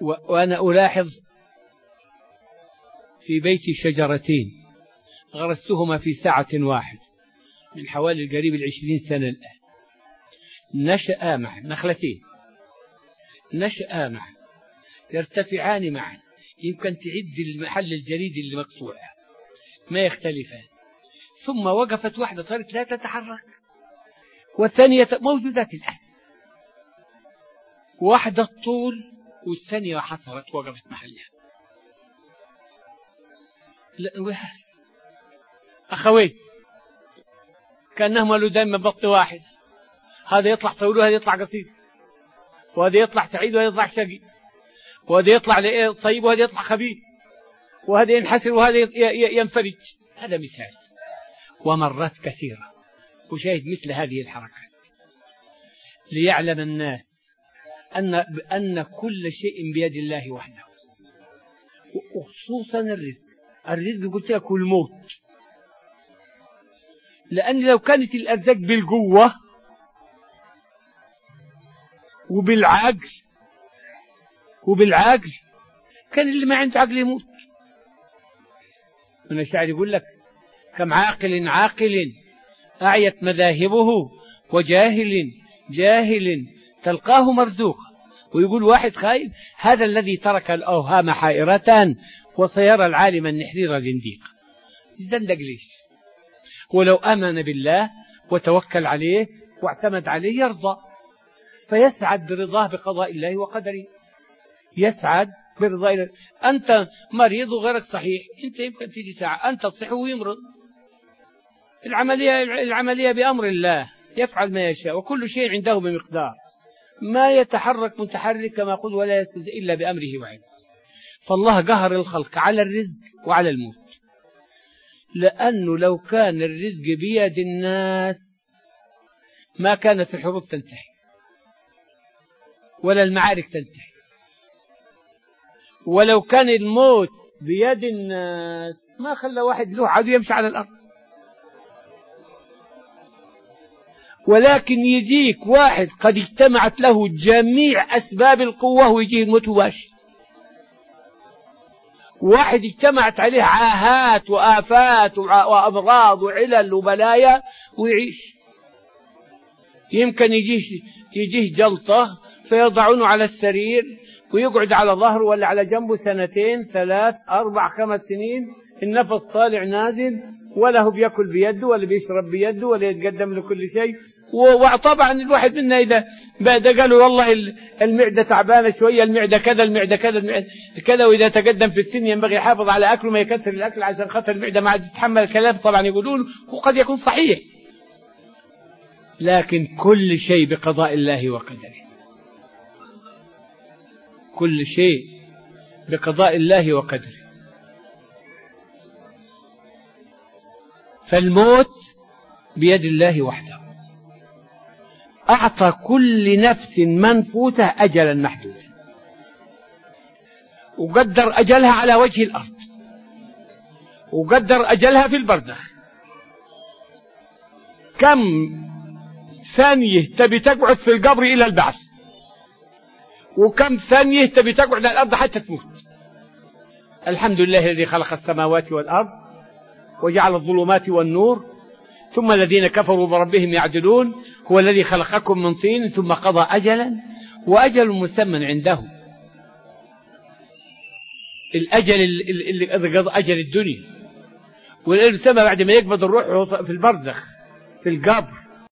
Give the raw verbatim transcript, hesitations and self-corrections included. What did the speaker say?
وأنا ألاحظ في بيتي شجرتين غرستهما في ساعة واحدة من حوالي القريب العشرين سنة الآن، نشأ معا، نخلتين نشأ معا يرتفعان معا، يمكن تعد المحل الجريد اللي مقطوع ما يختلفان، ثم وقفت واحدة صارت لا تتحرك والثانية موجودات الآن، واحدة الطول والثانية حصرت وقفت محلها. أخوين كأنهم ولدين من بط واحد، هذا يطلع طويل وهذا يطلع قصير، وهذا يطلع سعيد وهذا يطلع شقي، وهذا يطلع طيب وهذا يطلع خبيث، وهذا ينحسر وهذا ينفرج. هذا مثال ومرات كثيرة وشاهد مثل هذه الحركات ليعلم الناس أن أن كل شيء بيد الله وحده، وخصوصا الرزق. الرزق قلت لك الموت، لأن لو كانت الأرزاق بالقوة وبالعقل وبالعقل كان اللي ما عنده عقل يموت. من الشاعر يقول لك كم عاقل عاقل أعيت مذاهبه وجاهل جاهل تلقاه مرزوقا. ويقول واحد خايف هذا الذي ترك الأوهام حائرة وسيرى العالم النحرير زنديقا. الزندق ليش؟ ولو آمن بالله وتوكل عليه واعتمد عليه يرضى، فيسعد برضاه بقضاء الله وقدره، يسعد برضا الله. أنت مريض وغيرك صحيح، أنت يمكن تيجي ساعة أنت تصح ويمرض. العملية العملية بأمر الله يفعل ما يشاء وكل شيء عنده بمقدار، ما يتحرك متحرك كما قل ولا يسجد إلا بأمره وعلمه. فالله قهر الخلق على الرزق وعلى الموت، لأنه لو كان الرزق بيد الناس ما كانت الحروب تنتهي ولا المعارك تنتهي، ولو كان الموت بيد الناس ما خلى واحد له عدو يمشي على الأرض. ولكن يجيك واحد قد اجتمعت له جميع أسباب القوة ويجيه الموت وباشي، واحد اجتمعت عليه عاهات وآفات وأمراض وعلل وبلايا ويعيش. يمكن يجيه, يجيه جلطة فيضعونه على السرير ويقعد على ظهره ولا على جنبه سنتين ثلاث أربع خمس سنين، النفس طالع نازل، ولا هو بيأكل بيده ولا بيشرب بيده ولا يتقدم له كل شيء. وطبعا الواحد منا إذا بعد قالوا والله المعدة تعبانة شوية، المعدة كذا المعدة كذا المعدة كذا، وإذا تقدم في السن ينبغي يحافظ على أكله ما يكسر الأكل عشان خاطر المعدة ما عاد تتحمل الكلام، طبعا يقولون وقد يكون صحيح، لكن كل شيء بقضاء الله وقدره، كل شيء بقضاء الله وقدره. فالموت بيد الله وحده، أعطى كل نفس منفوسة أجلا محدودا وقدر أجلها على وجه الأرض وقدر أجلها في البرزخ. كم ثانية تبي تقعد في القبر إلى البعث، وكم ثانية تبي تقعد على الأرض حتى تموت. الحمد لله الذي خلق السماوات والأرض وجعل الظلمات والنور ثم الذين كفروا بربهم يعدلون، هو الذي خلقكم من طين ثم قضى أجلا وأجل مسمى عنده. الأجل اللي قضى أجل الدنيا، والإنسان بعد ما يقبض الروح في البرزخ في القبر